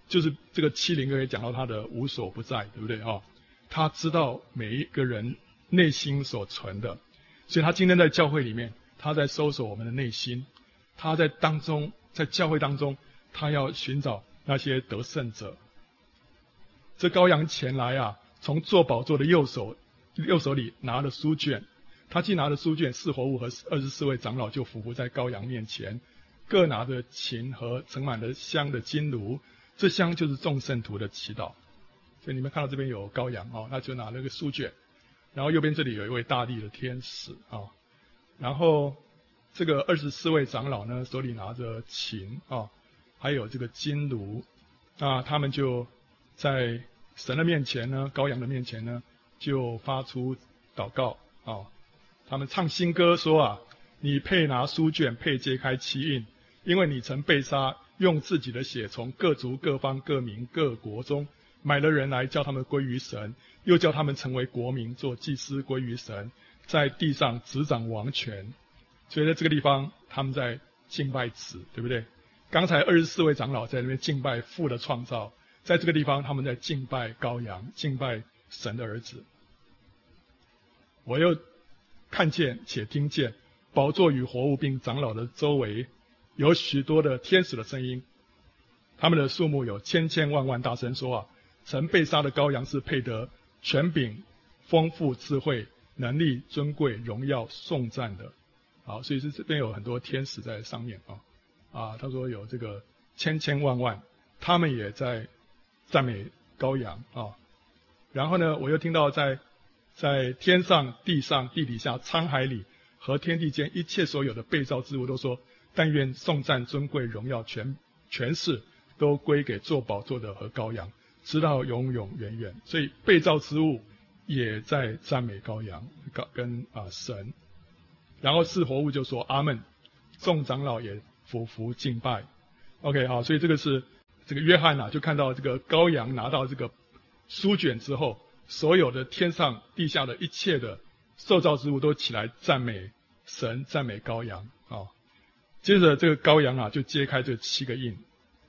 就是这个欺凌可以讲到他的无所不在，对不对啊？他知道每一个人内心所存的，所以他今天在教会里面，他在搜索我们的内心，他在教会当中，他要寻找那些得胜者。这羔羊前来啊，从坐宝座的右手里拿了书卷，他既拿了书卷，四活物和24位长老就俯伏在羔羊面前，各拿着琴和盛满了香的金炉，这香就是众圣徒的祈祷。所以你们看到这边有羔羊哦，那就拿了个书卷，然后右边这里有一位大力的天使啊，然后这个24位长老呢，手里拿着琴啊，还有这个金炉啊，他们就在神的面前呢，羔羊的面前呢，就发出祷告啊。他们唱新歌说啊，你配拿书卷，配揭开七印，因为你曾被杀，用自己的血从各族各方各民各国中买了人来，叫他们归于神，又叫他们成为国民，做祭司归于神，在地上执掌王权。所以在这个地方他们在敬拜子，对不对？刚才24位长老在那边敬拜父的创造，在这个地方他们在敬拜羔羊，敬拜神的儿子。我又看见且听见宝座与活物并长老的周围有许多的天使的声音，他们的数目有千千万万，大声说啊，曾被杀的羔羊是配得权柄、丰富、智慧、能力、尊贵、荣耀、颂赞的。好，所以这边有很多天使在上面他说有这个千千万万，他们也在赞美羔羊啊。然后呢，我又听到在天上、地上、地底下、沧海里和天地间一切所有的被造之物都说，但愿颂赞、尊贵、荣耀、权势都归给坐宝座的和羔羊，直到永永远远。所以被造之物也在赞美羔羊跟神。然后四活物就说阿们，众长老也俯伏敬拜。OK， 好，所以这个是这个约翰就看到这个羔羊拿到这个书卷之后，所有的天上地下的一切的受造之物都起来赞美神，赞美羔羊接着这个羔羊就揭开这7个印。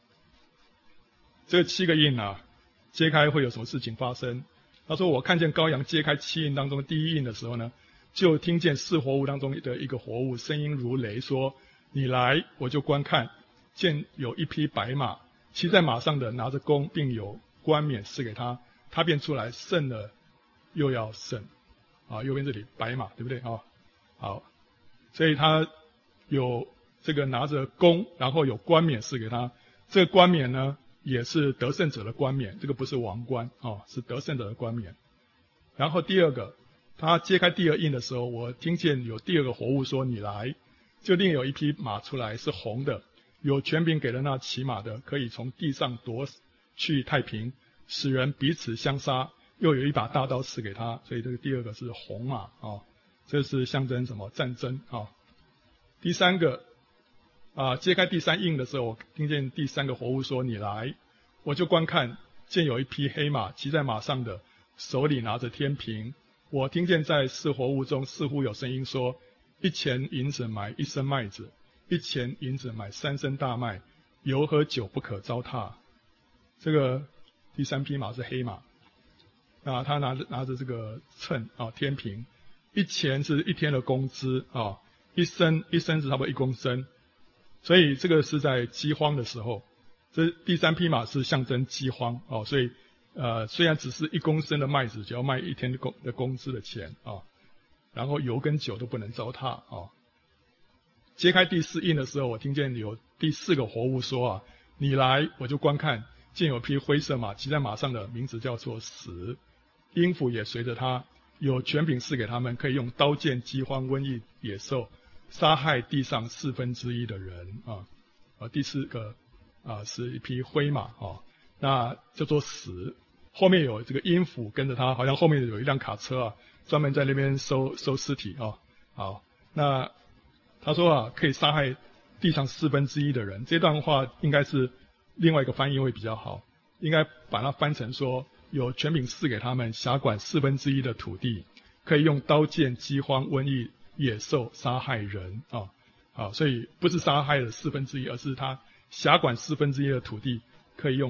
这7个印揭开会有什么事情发生？他说我看见羔羊揭开7印当中的第一印的时候呢，就听见四活物当中的一个活物声音如雷说，你来，我就观看，见有一匹白马，骑在马上的拿着弓，并有冠冕赐给他，他便出来，胜了又要胜右边这里白马，对不对好，所以他有这个拿着弓，然后有冠冕赐给他，这个冠冕呢也是得胜者的冠冕，这个不是王冠是得胜者的冠冕。然后第二个，他揭开第二印的时候，我听见有第二个活物说，你来，就另有一匹马出来，是红的，有权柄给了那骑马的，可以从地上夺去太平，使人彼此相杀，又有一把大刀赐给他。所以这个第二个是红马这是象征什么？战争第三个揭开第三印的时候，我听见第三个活物说，你来，我就观看，见有一匹黑马，骑在马上的，手里拿着天平。我听见在四活物中似乎有声音说，1钱银子买1升麦子，1钱银子买3升大麦，油和酒不可糟蹋。这个第三匹马是黑马他拿着这个秤天平，1钱是1天的工资1升是差不多1公升，所以这个是在饥荒的时候，这第三匹马是象征饥荒所以虽然只是1公升的麦子，就要卖1天的工资的钱然后油跟酒都不能糟蹋揭开第四印的时候，我听见有第4个活物说你来，我就观看，见有匹灰色马，骑在马上的，名字叫做死，阴府也随着他，有权柄赐给他们，可以用刀剑、饥荒、瘟疫、野兽杀害地上1/4的人第4个是一匹灰马那叫做死，后面有这个阴府跟着他，好像后面有一辆卡车专门在那边收尸体好，那他说可以杀害地上1/4的人，这段话应该是另外一个翻译会比较好，应该把它翻成说，有权柄赐给他们，辖管1/4的土地，可以用刀剑、饥荒、瘟疫、野兽杀害人好，所以不是杀害了1/4，而是他辖管1/4的土地，可以用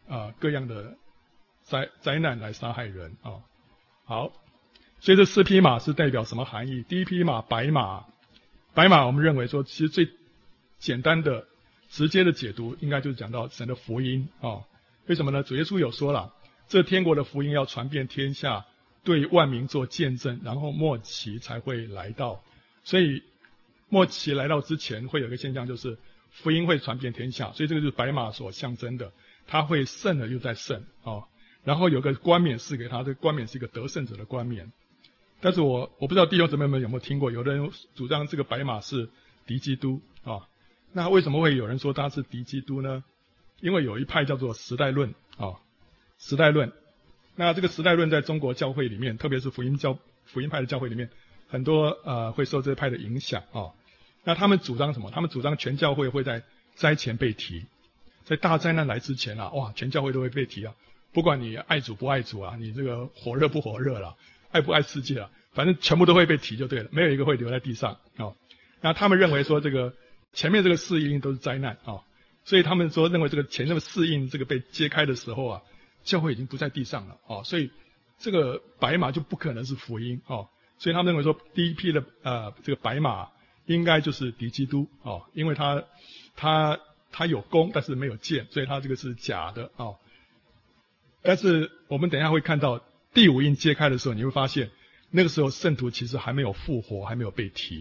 各样的灾难来杀害人啊。好，所以这4匹马是代表什么含义？第一匹马白马，白马我们认为说，其实最简单的、直接的解读，应该就是讲到神的福音啊。为什么呢？主耶稣有说了，这天国的福音要传遍天下，对万民做见证，然后末期才会来到。所以末期来到之前，会有一个现象，就是福音会传遍天下。所以这个就是白马所象征的，他会胜了又再胜啊。然后有个冠冕赐给他，这个冠冕是一个得胜者的冠冕。但是我不知道弟兄姊妹们有没有听过，有的人主张这个白马是敌基督啊。那为什么会有人说他是敌基督呢？因为有一派叫做时代论啊，时代论。那这个时代论在中国教会里面，特别是福音派的教会里面，很多会受这派的影响啊。那他们主张什么？他们主张全教会会在灾前被提，在大灾难来之前啊，哇，全教会都会被提啊。不管你爱主不爱主啊，你这个火热不火热啦，爱不爱世界啊，反正全部都会被提就对了，没有一个会留在地上啊。那他们认为说这个前面这个4印都是灾难啊，所以他们说认为这个前面4印这个被揭开的时候啊，教会已经不在地上了啊，所以这个白马就不可能是福音啊，所以他们认为说第一批的这个白马应该就是敌基督啊，因为他有弓但是没有箭，所以他这个是假的啊。但是我们等一下会看到第5印揭开的时候，你会发现那个时候圣徒其实还没有复活，还没有被提。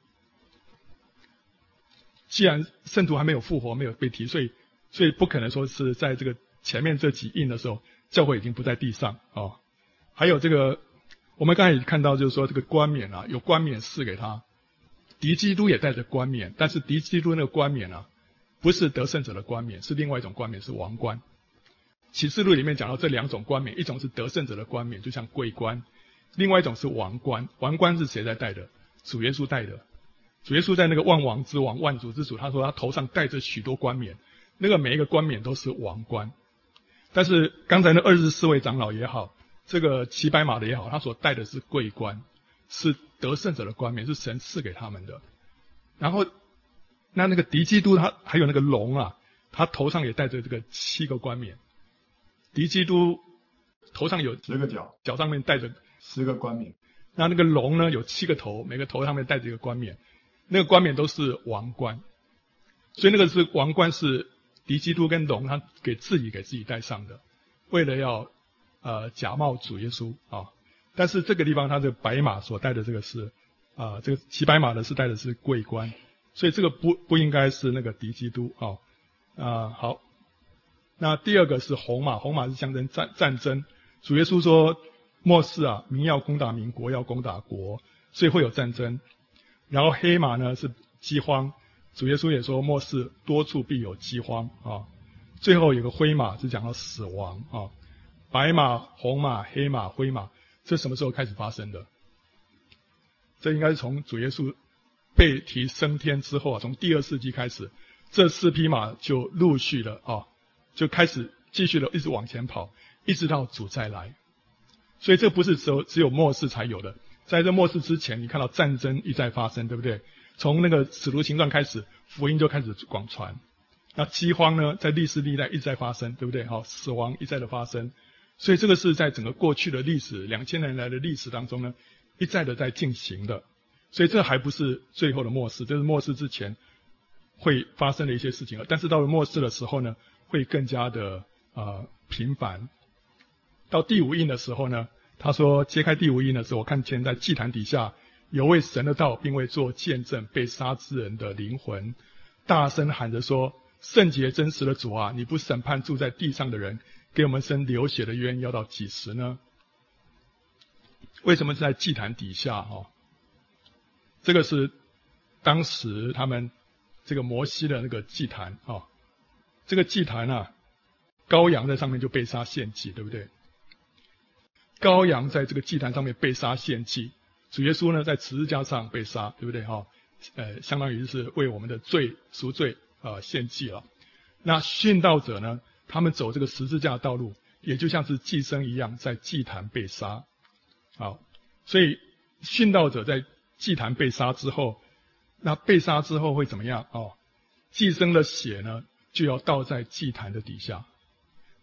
既然圣徒还没有复活，没有被提，所以不可能说是在这个前面这几印的时候，教会已经不在地上啊。还有这个，我们刚才也看到，就是说这个冠冕啊，有冠冕赐给他，敌基督也带着冠冕，但是敌基督那个冠冕啊，不是得胜者的冠冕，是另外一种冠冕，是王冠。启示录里面讲到这2种冠冕，一种是得胜者的冠冕，就像桂冠；另外一种是王冠。王冠是谁在戴的？主耶稣戴的。主耶稣在那个万王之王、万主之主，他说他头上戴着许多冠冕，那个每一个冠冕都是王冠。但是刚才那24位长老也好，这个骑白马的也好，他所戴的是桂冠，是得胜者的冠冕，是神赐给他们的。然后那个敌基督他还有那个龙啊，他头上也戴着这个7个冠冕。敌基督头上有 10个角， 角上面戴着 10个冠冕。 那个龙呢，有7个头，每个头上面戴着一个冠冕，那个冠冕都是王冠。所以那个是王冠，是敌基督跟龙他给自己戴上的，为了要假冒主耶稣啊。但是这个地方他这个白马所戴的这个是这个骑白马的是戴的是桂冠，所以这个不应该是那个敌基督啊。好。那第二个是红马，红马是象征战争。主耶稣说末世啊，民要攻打民，国要攻打国，所以会有战争。然后黑马呢是饥荒，主耶稣也说末世多处必有饥荒啊。最后有个灰马是讲到死亡啊。白马、红马、黑马、灰马，这什么时候开始发生的？这应该是从主耶稣被提升天之后啊，从第2世纪开始，这4匹马就陆续的就开始继续的一直往前跑，一直到主再来。所以这不是只有末世才有的，在这末世之前，你看到战争一再发生，对不对？从那个使徒行传开始，福音就开始广传。那饥荒呢，在历史历代一再发生，对不对？死亡一再的发生。所以这个是在整个过去的历史2000年来的历史当中呢，一再的在进行的。所以这还不是最后的末世，这是末世之前会发生的一些事情。但是到了末世的时候呢，会更加的频繁。到第5印的时候呢，他说揭开第5印的时候，我看见在祭坛底下有为神的道并为做见证被杀之人的灵魂，大声喊着说：圣洁真实的主啊，你不审判住在地上的人，给我们生流血的冤要到几时呢？为什么是在祭坛底下这个是当时他们这个摩西的那个祭坛这个祭坛啊，羔羊在上面就被杀献祭，对不对？羔羊在这个祭坛上面被杀献祭，主耶稣呢在十字架上被杀，对不对相当于是为我们的罪赎罪献祭了。那殉道者呢，他们走这个十字架道路，也就像是祭牲一样，在祭坛被杀。好，所以殉道者在祭坛被杀之后，那被杀之后会怎么样祭牲的血呢，就要倒在祭坛的底下。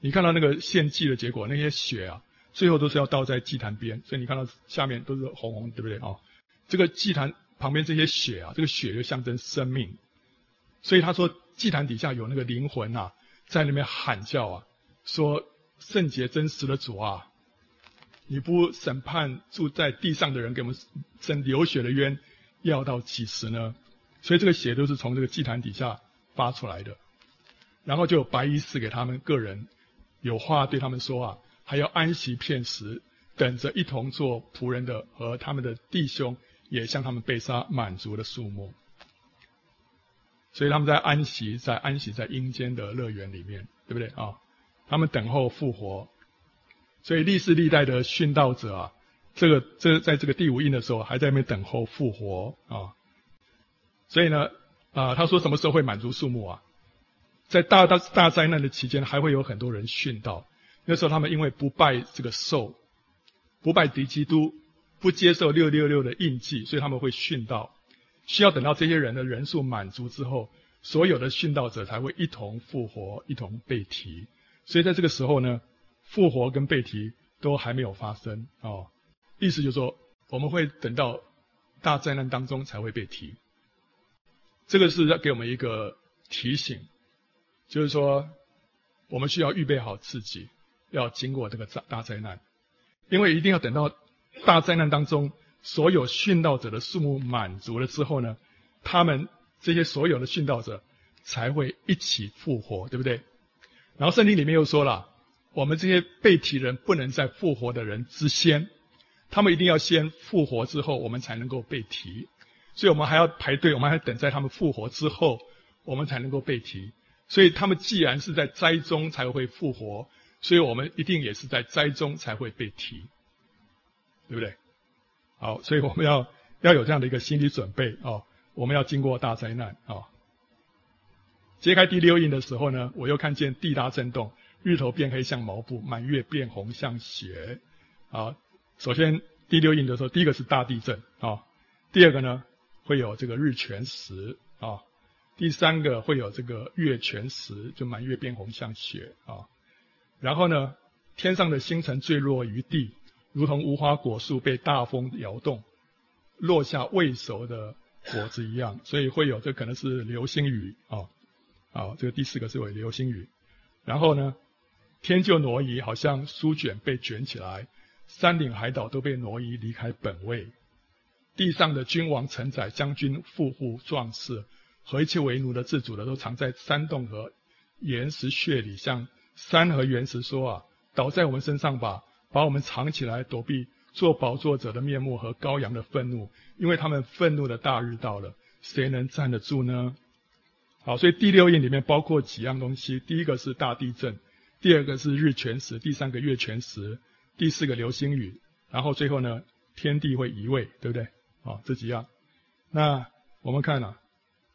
你看到那个献祭的结果，那些血啊，最后都是要倒在祭坛边，所以你看到下面都是红红，对不对啊？这个祭坛旁边这些血啊，这个血就象征生命，所以他说祭坛底下有那个灵魂啊，在那边喊叫啊，说圣洁真实的主啊，你不审判住在地上的人，给我们伸流血的冤，要到几时呢？所以这个血都是从这个祭坛底下发出来的。然后就有白衣赐给他们个人，有话对他们说啊，还要安息片时，等着一同做仆人的和他们的弟兄也向他们被杀满足的数目。所以他们在安息在阴间的乐园里面，对不对啊？他们等候复活。所以历世历代的殉道者啊，这在这个第五印的时候还在那边等候复活啊。所以呢，他说什么时候会满足数目啊？在大灾难的期间，还会有很多人殉道。那时候他们因为不拜这个兽，不拜敌基督，不接受666的印记，所以他们会殉道。需要等到这些人的人数满足之后，所有的殉道者才会一同复活，一同被提。所以在这个时候呢，复活跟被提都还没有发生哦。意思就是说，我们会等到大灾难当中才会被提。这个是要给我们一个提醒，就是说我们需要预备好自己，要经过这个大灾难，因为一定要等到大灾难当中所有殉道者的数目满足了之后呢，他们这些所有的殉道者才会一起复活，对不对？然后圣经里面又说了，我们这些被提人不能在复活的人之先，他们一定要先复活之后，我们才能够被提。所以我们还要排队，我们还要等在他们复活之后，我们才能够被提。所以他们既然是在灾中才会复活，所以我们一定也是在灾中才会被提，对不对？好，所以我们要有这样的一个心理准备哦，我们要经过大灾难哦。揭开第六印的时候呢，我又看见地大震动，日头变黑像毛布，满月变红像血。啊，首先第六印的时候，第一个是大地震啊，第二个呢会有这个日全食啊，第三个会有这个月全食，就满月变红像血啊。然后呢，天上的星辰坠落于地，如同无花果树被大风摇动，落下未熟的果子一样，所以会有这可能是流星雨啊。好，这个第四个是有流星雨。然后呢，天就挪移，好像书卷被卷起来，山岭海岛都被挪移离开本位。地上的君王臣宰将军富户壮士和一切为奴的自主的，都藏在山洞和岩石穴里，向山和岩石说啊，倒在我们身上吧，把我们藏起来，躲避做宝座者的面目和羔羊的愤怒，因为他们愤怒的大日到了，谁能站得住呢？好，所以第六印里面包括几样东西，第一个是大地震，第二个是日全食，第三个月全食，第四个流星雨，然后最后呢，天地会移位，对不对？好，这几样。那我们看啊，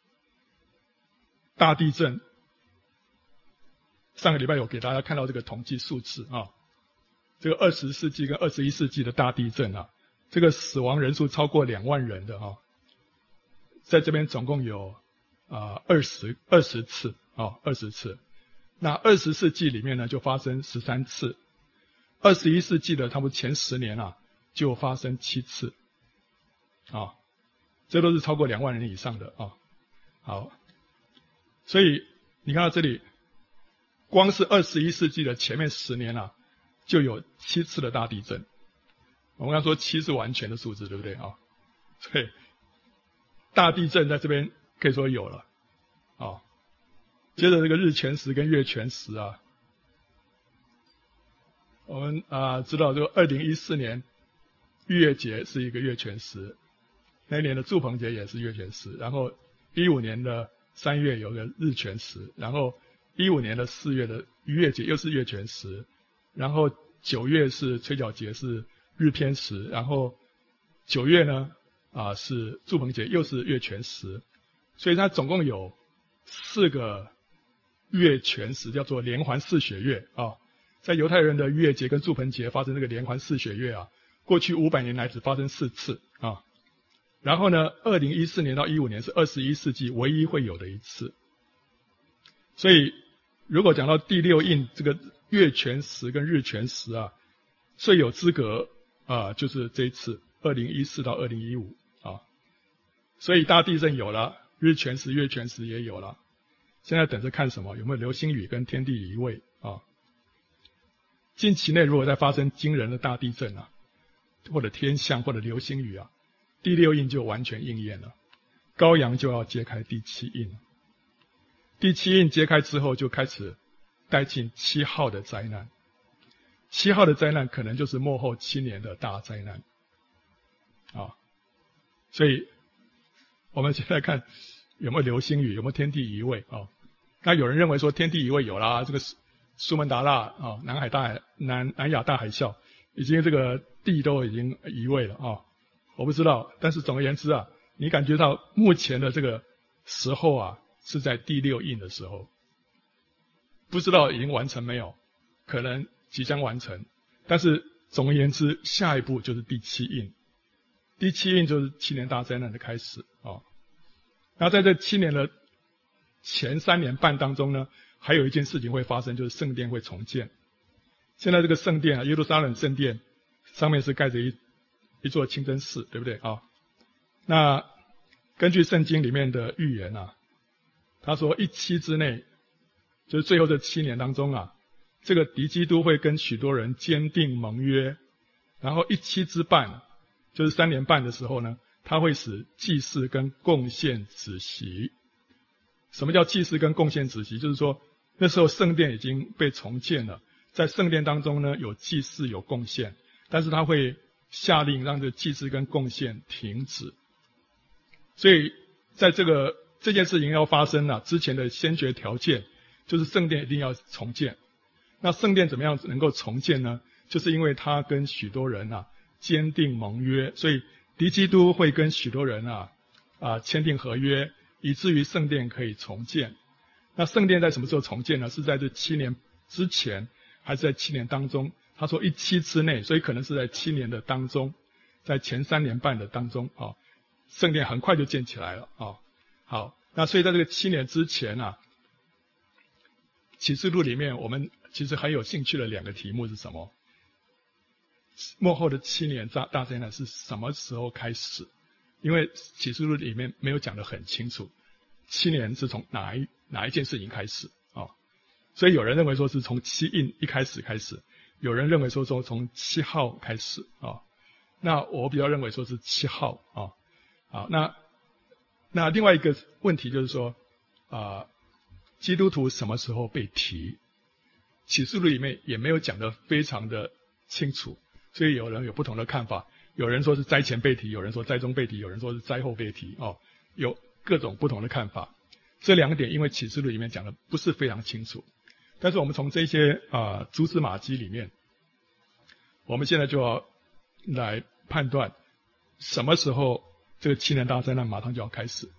大地震，上个礼拜有给大家看到这个统计数字啊，这个20世纪跟21世纪的大地震啊，这个死亡人数超过2万人的啊，在这边总共有20次啊，20次。那20世纪里面呢，就发生13次，21世纪的差不多前10年啊，就发生7次啊，这都是超过2万人以上的啊。好，所以你看到这里，光是21世纪的前面10年啊，就有7次的大地震。我们刚说7是完全的数字，对不对啊？所以大地震在这边可以说有了啊。接着这个日全食跟月全食啊，我们知道这个2014年逾越节是一个月全食，那一年的祝棚节也是月全食，然后15年的3月有个日全食，然后15年的4月的逾越节又是月全食，然后9月是吹角节是日偏食，然后9月呢是祝棚节又是月全食，所以它总共有4个月全食，叫做连环4血月啊。在犹太人的逾越节跟祝棚节发生这个连环4血月啊，过去500年来只发生4次啊。然后呢，2014年到15年是21世纪唯一会有的一次。所以如果讲到第六印这个月全食跟日全食啊，最有资格就是这一次2014到2015啊，所以大地震有了，日全食、月全食也有了，现在等着看什么？有没有流星雨跟天地移位啊？近期内如果再发生惊人的大地震啊，或者天象或者流星雨啊，第六印就完全应验了，羔羊就要揭开第七印了。第七印揭开之后，就开始带进7号的灾难。7号的灾难可能就是末后7年的大灾难啊！所以我们现在看有没有流星雨，有没有天地移位啊？那有人认为说天地移位有啦，这个苏门答腊啊，南亚大海啸，已经这个地都已经移位了啊！我不知道，但是总而言之啊，你感觉到目前的这个时候啊，是在第六印的时候，不知道已经完成没有，可能即将完成，但是总而言之，下一步就是第七印。第七印就是7年大灾难的开始啊。那在这7年的前3年半当中呢，还有一件事情会发生，就是圣殿会重建。现在这个圣殿啊，耶路撒冷圣殿上面是盖着一座清真寺，对不对啊？那根据圣经里面的预言啊，他说17之内，就是最后这7年当中啊，这个敌基督会跟许多人坚定盟约，然后17之半，就是3年半的时候呢，他会使祭祀跟贡献止息。什么叫祭祀跟贡献止息？就是说那时候圣殿已经被重建了，在圣殿当中呢有祭祀有贡献，但是他会下令让这个祭祀跟贡献停止。所以在这件事情要发生啊之前的先决条件，就是圣殿一定要重建。那圣殿怎么样能够重建呢？就是因为他跟许多人啊坚定盟约，所以敌基督会跟许多人签订合约，以至于圣殿可以重建。那圣殿在什么时候重建呢？是在这7年之前，还是在7年当中？他说17之内，所以可能是在7年的当中，在前3年半的当中啊，圣殿很快就建起来了啊。好，那所以在这个7年之前啊，启示录里面我们其实很有兴趣的2个题目是什么？末后的7年大灾难是什么时候开始？因为启示录里面没有讲得很清楚，7年是从哪一件事情开始啊？所以有人认为说是从7印一开始，有人认为说从7号开始啊。那我比较认为说是7号啊。好，那另外一个问题就是说基督徒什么时候被提？启示录里面也没有讲得非常的清楚，所以有人有不同的看法。有人说是灾前被提，有人说灾中被提，有人说是灾后被提有各种不同的看法。这2点因为启示录里面讲的不是非常清楚，但是我们从这些蛛丝马迹里面，我们现在就要来判断什么时候这个7年大灾难马上就要开始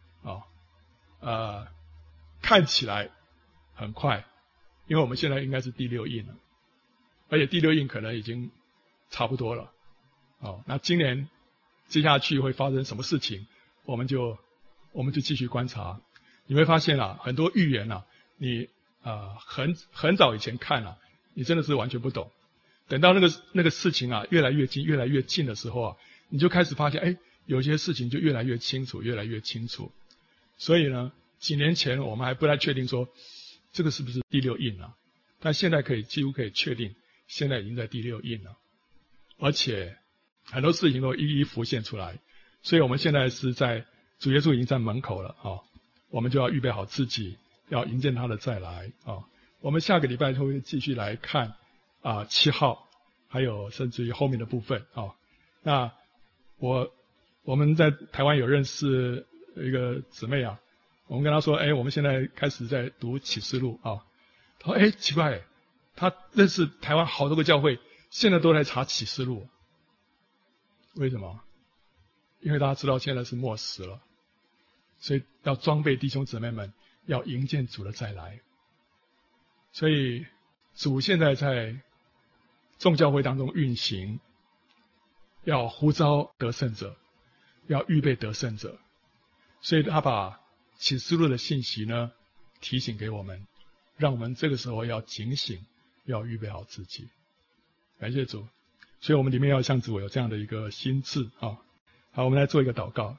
看起来很快，因为我们现在应该是第6印了，而且第6印可能已经差不多了。那今年接下去会发生什么事情，我们就继续观察。你会发现很多预言你很早以前看你真的是完全不懂。等到那个事情越来越近，越来越近的时候你就开始发现，有些事情就越来越清楚，越来越清楚。所以呢，几年前我们还不太确定说这个是不是第6印但现在几乎可以确定，现在已经在第6印了，而且很多事情都一一浮现出来。所以我们现在是在主耶稣已经在门口了我们就要预备好自己，要迎接他的再来我们下个礼拜会继续来看7号，还有甚至于后面的部分那我们在台湾有认识一个姊妹我们跟她说，我们现在开始在读启示录她说奇怪她认识台湾好多个教会，现在都在查启示录。为什么？因为大家知道现在是末时了，所以要装备弟兄姊妹们，要迎接主的再来。所以主现在在众教会当中运行，要呼召得胜者，要预备得胜者。所以他把启示录的信息呢提醒给我们，让我们这个时候要警醒， 要预备好自己。感谢主，所以我们里面要像主有这样的一个心智啊。好，我们来做一个祷告。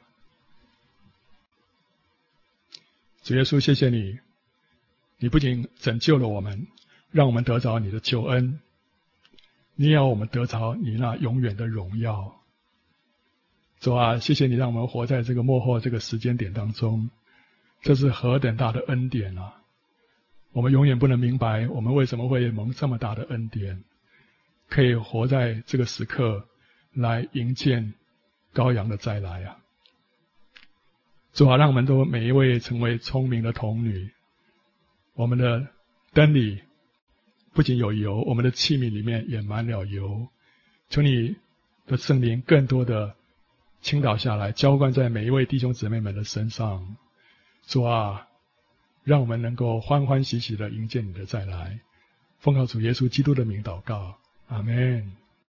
主耶稣，谢谢你，你不仅拯救了我们，让我们得着你的救恩，你也要我们得着你那永远的荣耀。主啊，谢谢你让我们活在这个末后这个时间点当中，这是何等大的恩典啊！我们永远不能明白我们为什么会蒙这么大的恩典，可以活在这个时刻来迎接羔羊的再来啊！主啊，让我们都每一位成为聪明的童女，我们的灯里不仅有油，我们的器皿里面也满了油。求你的圣灵更多的倾倒下来，浇灌在每一位弟兄姊妹们的身上。主啊，让我们能够欢欢喜喜的迎接你的再来。奉靠主耶稣基督的名祷告，阿们。